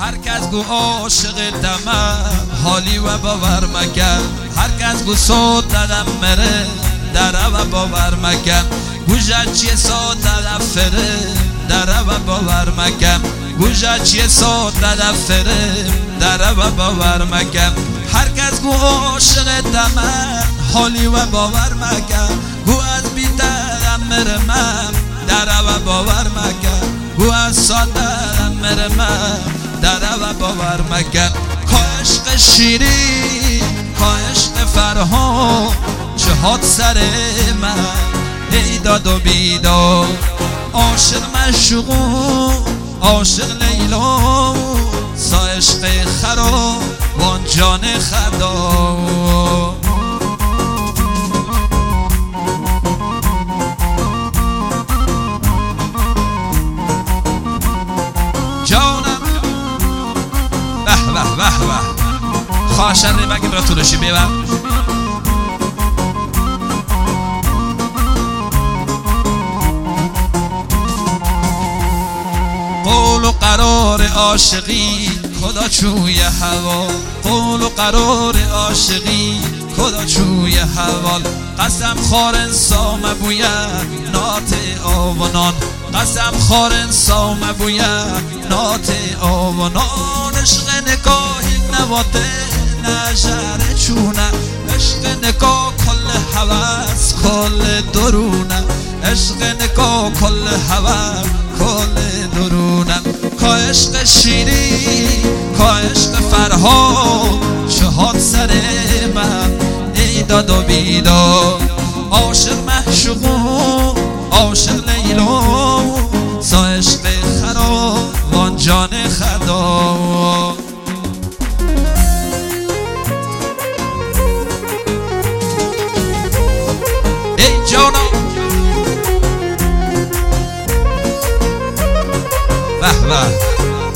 هر کس گو عاشق دمم حالی و باور مکن هر کس گو صوت دادم مره دره و باور مکن گوشت چیه صوت دادم فره دره و باور مکن گوشت چیه صوت دادم فره دره و باور مکن هر کس گو عاشق دمم حالی و باور مکن گو از بیترم مره من دره و باور مکن گو از سادرم مره من دره و باور مکن که عشق شیری که عشق فرهان چهات سر من ای داد و بیداد عاشق مشغول عاشق لیلا سا عشق خراب وان جان خدا جانم به به به به خواهشن ریمک برا طولشی بیبر قول و قرار عاشقی خدا چوی هوا قول و قرار عاشقی خدا چوی حوال قسم خارن سام بویم نات آونان قسم خارن سام بویم نات آونان عشق نگاهی نواته نجره چونه عشق نگاه کل حوث کل درونه عشق نگاه کل حوث کل درونه که عشق شیری که عشق فرهاد چهات سر من ای داد و بیداد عاشق محشوق عاشق لیلا سا عشق خراب وان جان خدا ای جانا به به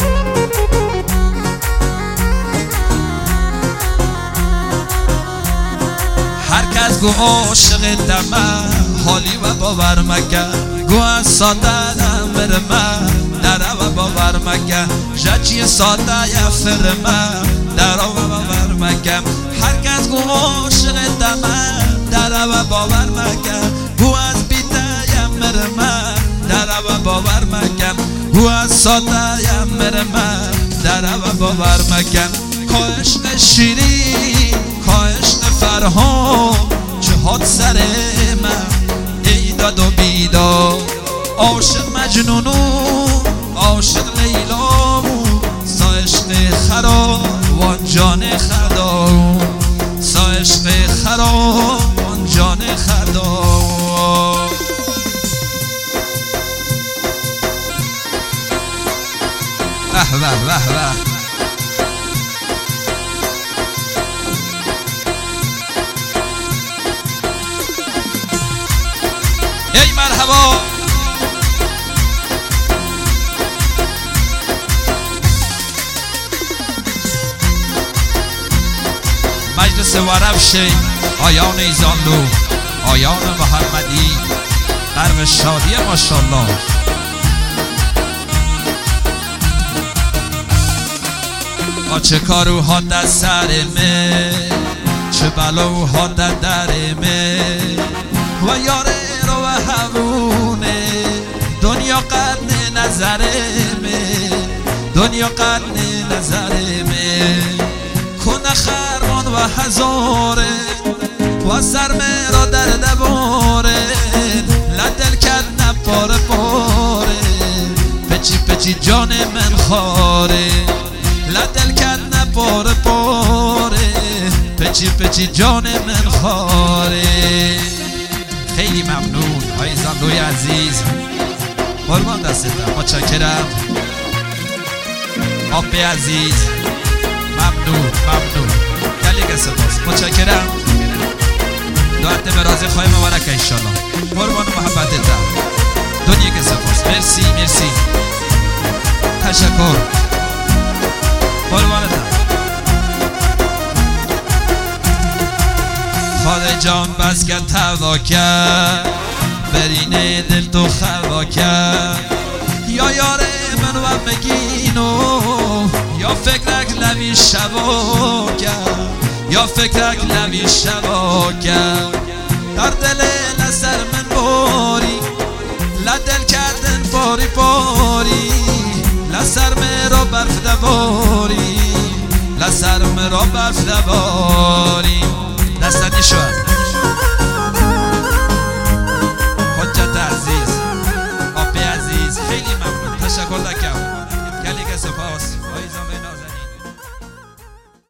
گو عاشق دمم حالی و باور مکن گو از ساده دم بر من دره و باور مکن جچی ساده یفر من دره و باور مکن هر کس گو عاشق دمم دره و باور مکن گو از بیده یمر من دره و باور مکن گو از ساده یمر من دره و باور مکن که عشق شیری که عشق فرهاد چهات سر من ای داد و بیداد عاشق مجنونو عاشق لیلامو سا عشق خراب وان جان خدا سا عشق خراب وان جان خدا به به به به ای مرحبا مجلس ورفش آیان ایزانلو آیان محمدی غرق شادی ماشاءالله چه کاروها در سرمه چه بلاوها در درمه و یاره رو و همونه دنیا قرن نظرمه دنیا قرن نظرمه کنه خرمان و هزاره و سرمه را در دباره لدل کرد نپاره پاره پچی پچی جان من خاره لدل کرد نپاره پاره پچی پچی جان من خاره خیلی ممنون آقای زندوی عزیز قربان دستتم متشکرم آب عزیز ممنون ممنون گلیگ سپاس متشکرم دعات برازی خواهی مبارک انشالله قربان محبتتم دنیا سپاس مرسی مرسی تشکر قربانتم خواهد جان بس کرد توا کرد برینه دل تو خوا کرد یا یار من و مگینو یا یا فکرک لوی شبا کرد یا فکرک لوی شبا کرد در دل لسر من باری لدل کردن پاری پاری لسر مرا برف دواری لسر مرا برف دواری دستنی شد